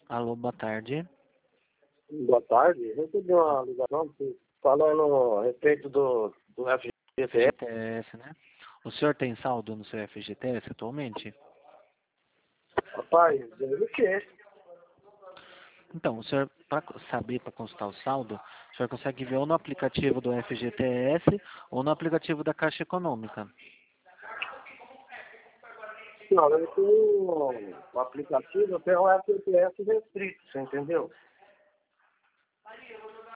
Alô, boa tarde. Boa tarde. Recebi uma ligação falando a respeito do FGTS. FGTS, né? O senhor tem saldo no seu FGTS atualmente? Rapaz, o quê? Então, o senhor, para saber, para consultar o saldo, o senhor consegue ver ou no aplicativo do FGTS ou no aplicativo da Caixa Econômica. Não, eu tenho o aplicativo, eu tenho o FGTS restrito, você entendeu?